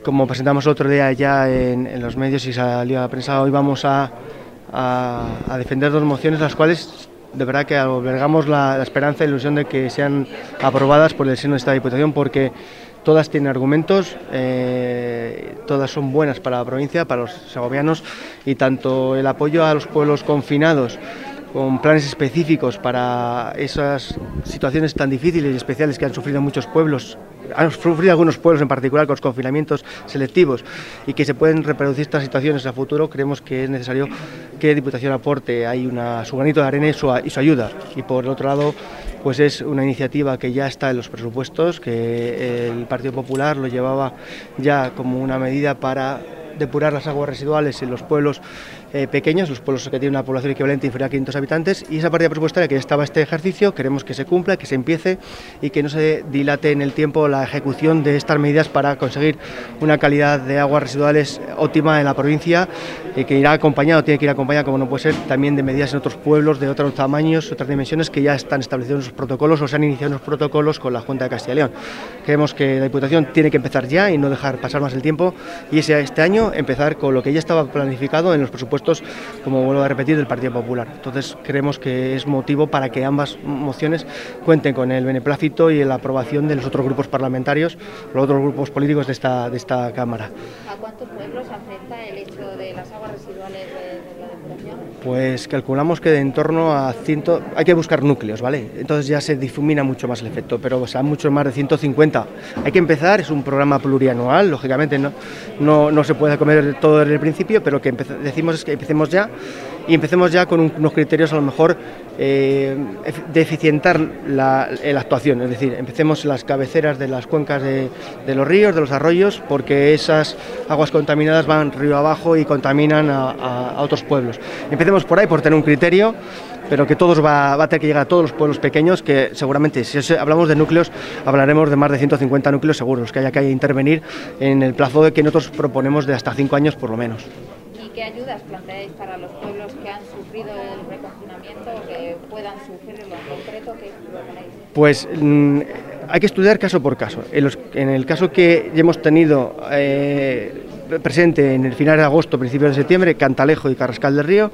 como presentamos el otro día ya en los medios y salió a la prensa, hoy vamos a defender dos mociones, las cuales de verdad que albergamos la esperanza y la ilusión de que sean aprobadas por el seno de esta Diputación, porque todas tienen argumentos, todas son buenas para la provincia, para los segovianos, y tanto el apoyo a los pueblos confinados con planes específicos para esas situaciones tan difíciles y especiales que han sufrido muchos pueblos, han sufrido algunos pueblos en particular con los confinamientos selectivos, y que se pueden reproducir estas situaciones a futuro. Creemos que es necesario que Diputación aporte ahí su granito de arena y su ayuda. Y por el otro lado, pues es una iniciativa que ya está en los presupuestos, que el Partido Popular lo llevaba ya como una medida para depurar las aguas residuales en los pueblos pequeños, los pueblos que tienen una población equivalente inferior a 500 habitantes, y esa partida presupuestaria que ya estaba este ejercicio queremos que se cumpla, que se empiece y que no se dilate en el tiempo la ejecución de estas medidas para conseguir una calidad de aguas residuales óptima en la provincia, que irá acompañado, tiene que ir acompañado, como no puede ser, también de medidas en otros pueblos de otros tamaños, otras dimensiones, que ya están establecidos en los protocolos o se han iniciado los protocolos con la Junta de Castilla y León. Creemos que la Diputación tiene que empezar ya y no dejar pasar más el tiempo, y este año empezar con lo que ya estaba planificado en los presupuestos, como vuelvo a repetir, del Partido Popular. Entonces creemos que es motivo para que ambas mociones cuenten con el beneplácito y la aprobación de los otros grupos parlamentarios, los otros grupos políticos de esta Cámara. ¿A cuántos pueblos afecta el hecho de las aguas residuales de la depuración? Pues calculamos que de en torno a 100, hay que buscar núcleos, ¿vale? Entonces ya se difumina mucho más el efecto, pero serán mucho más de 150. Hay que empezar, es un programa plurianual, lógicamente no se puede comer todo desde el principio, pero que decimos es que empecemos ya, y empecemos ya con unos criterios a lo mejor de eficientar la actuación, es decir, empecemos en las cabeceras de las cuencas de los ríos, de los arroyos, porque esas aguas contaminadas van río abajo y contaminan a otros pueblos. Empecemos por ahí, por tener un criterio, pero que todos va a tener que llegar a todos los pueblos pequeños, que seguramente, si hablamos de núcleos, hablaremos de más de 150 núcleos seguros, que haya que intervenir en el plazo de que nosotros proponemos de hasta 5 años por lo menos. ¿Qué ayudas planteáis para los pueblos que han sufrido el reconfinamiento o que puedan sufrirlo en concreto? ¿Qué proponéis? Pues hay que estudiar caso por caso. En el caso que ya hemos tenido presente en el final de agosto, principios de septiembre, Cantalejo y Carrascal del Río,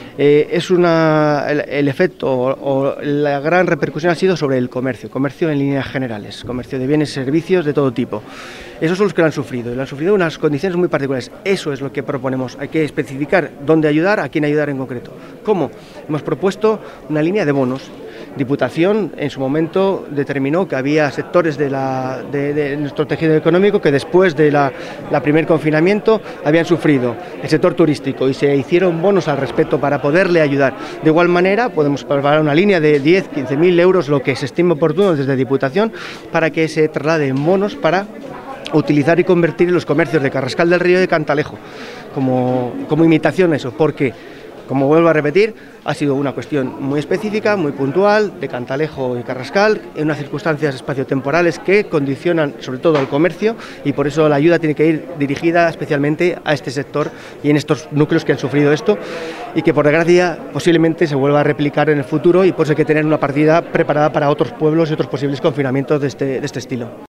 el efecto o la gran repercusión ha sido sobre el comercio en líneas generales, comercio de bienes y servicios de todo tipo. Esos son los que lo han sufrido, y lo han sufrido en unas condiciones muy particulares. Eso es lo que proponemos. Hay que especificar dónde ayudar, a quién ayudar en concreto. ¿Cómo? Hemos propuesto una línea de bonos. Diputación en su momento determinó que había sectores de nuestro tejido económico que después de la primer confinamiento habían sufrido, el sector turístico, y se hicieron bonos al respecto para poderle ayudar. De igual manera podemos preparar una línea de 10, 15.000 euros, lo que se estime oportuno desde Diputación, para que se traslade en bonos para utilizar y convertir en los comercios de Carrascal del Río y de Cantalejo, como imitación a eso, porque, como vuelvo a repetir, ha sido una cuestión muy específica, muy puntual, de Cantalejo y Carrascal, en unas circunstancias espaciotemporales que condicionan sobre todo al comercio, y por eso la ayuda tiene que ir dirigida especialmente a este sector y en estos núcleos que han sufrido esto, y que por desgracia posiblemente se vuelva a replicar en el futuro, y por eso hay que tener una partida preparada para otros pueblos y otros posibles confinamientos de este estilo.